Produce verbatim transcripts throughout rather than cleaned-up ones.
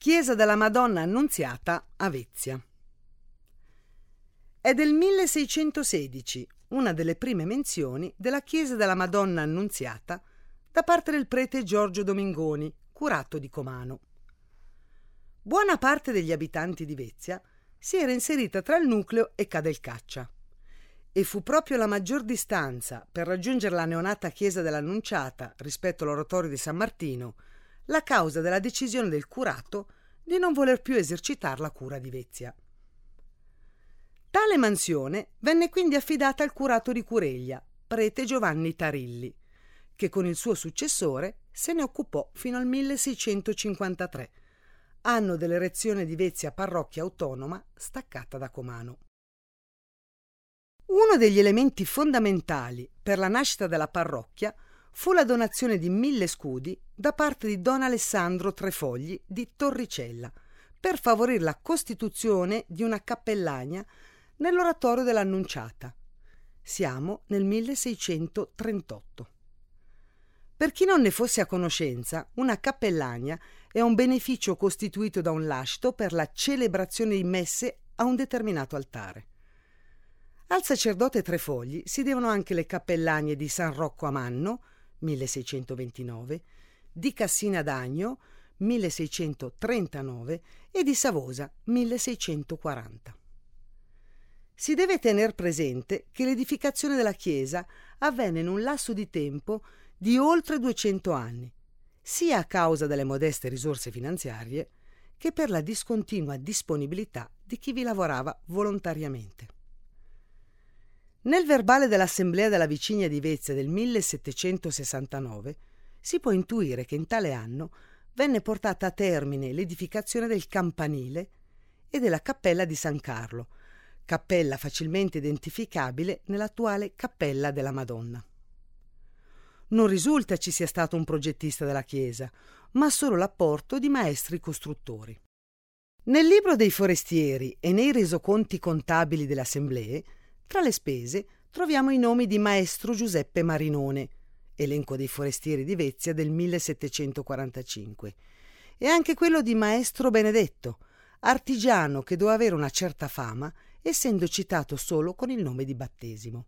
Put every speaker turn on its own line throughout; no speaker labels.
Chiesa della Madonna Annunziata a Vezia. È del milleseicentosedici, una delle prime menzioni della Chiesa della Madonna Annunziata da parte del prete Giorgio Domingoni, curato di Comano. Buona parte degli abitanti di Vezia si era inserita tra il nucleo e Cadelcaccia, e fu proprio la maggior distanza per raggiungere la neonata Chiesa dell'Annunciata rispetto all'oratorio di San Martino la causa della decisione del curato di non voler più esercitare la cura di Vezia. Tale mansione venne quindi affidata al curato di Cureglia, prete Giovanni Tarilli, che con il suo successore se ne occupò fino al milleseicentocinquantatré, anno dell'erezione di Vezia parrocchia autonoma staccata da Comano. Uno degli elementi fondamentali per la nascita della parrocchia fu la donazione di mille scudi da parte di Don Alessandro Trefogli di Torricella per favorire la costituzione di una cappellania nell'oratorio dell'Annunciata. Siamo nel milleseicentotrentotto. Per chi non ne fosse a conoscenza, una cappellania è un beneficio costituito da un lascito per la celebrazione di messe a un determinato altare. Al sacerdote Trefogli si devono anche le cappellanie di San Rocco a Manno, milleseicentoventinove, di Cassina d'Agno, milleseicentotrentanove e di Savosa, milleseicentoquaranta. Si deve tener presente che l'edificazione della chiesa avvenne in un lasso di tempo di oltre duecento anni, sia a causa delle modeste risorse finanziarie che per la discontinua disponibilità di chi vi lavorava volontariamente. Nel verbale dell'Assemblea della Vicigna di Vezia del millesettecentosessantanove si può intuire che in tale anno venne portata a termine l'edificazione del campanile e della cappella di San Carlo, cappella facilmente identificabile nell'attuale Cappella della Madonna. Non risulta ci sia stato un progettista della chiesa, ma solo l'apporto di maestri costruttori. Nel libro dei forestieri e nei resoconti contabili delle assemblee, tra le spese troviamo i nomi di maestro Giuseppe Marinone, elenco dei forestieri di Vezia del millesettecentoquarantacinque, e anche quello di maestro Benedetto, artigiano che doveva avere una certa fama, essendo citato solo con il nome di battesimo.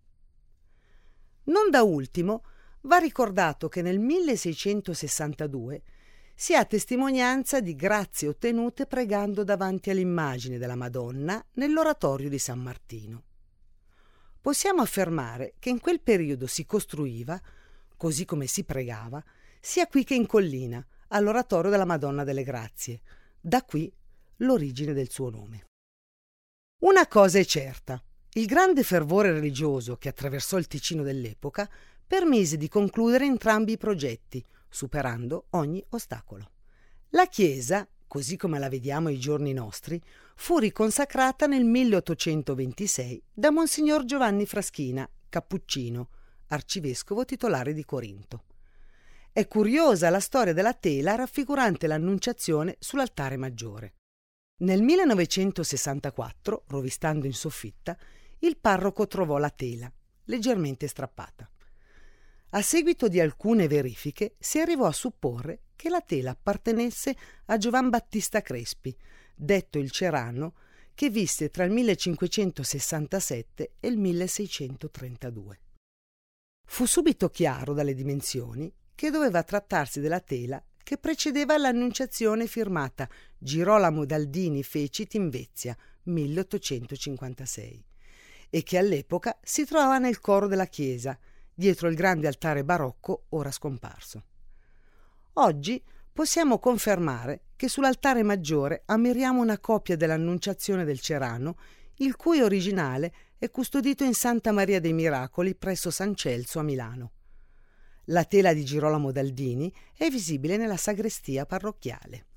Non da ultimo va ricordato che nel milleseicentosessantadue si ha testimonianza di grazie ottenute pregando davanti all'immagine della Madonna nell'oratorio di San Martino. Possiamo affermare che in quel periodo si costruiva, così come si pregava, sia qui che in collina, all'oratorio della Madonna delle Grazie. Da qui l'origine del suo nome. Una cosa è certa: il grande fervore religioso che attraversò il Ticino dell'epoca permise di concludere entrambi i progetti, superando ogni ostacolo. La chiesa, così come la vediamo ai giorni nostri, fu riconsacrata nel milleottocentoventisei da Monsignor Giovanni Fraschina, cappuccino, arcivescovo titolare di Corinto. È curiosa la storia della tela raffigurante l'Annunciazione sull'altare maggiore. Nel millenovecentosessantaquattro, rovistando in soffitta, il parroco trovò la tela, leggermente strappata. A seguito di alcune verifiche si arrivò a supporre che la tela appartenesse a Giovan Battista Crespi, detto il Cerano, che visse tra il millecinquecentosessantasette e il milleseicentotrentadue. Fu subito chiaro dalle dimensioni che doveva trattarsi della tela che precedeva l'Annunciazione firmata Girolamo Daldini Fecit in Vezia, milleottocentocinquantasei, e che all'epoca si trovava nel coro della chiesa, dietro il grande altare barocco ora scomparso. Oggi possiamo confermare che sull'altare maggiore ammiriamo una copia dell'Annunciazione del Cerano, il cui originale è custodito in Santa Maria dei Miracoli presso San Celso a Milano. La tela di Girolamo Daldini è visibile nella sagrestia parrocchiale.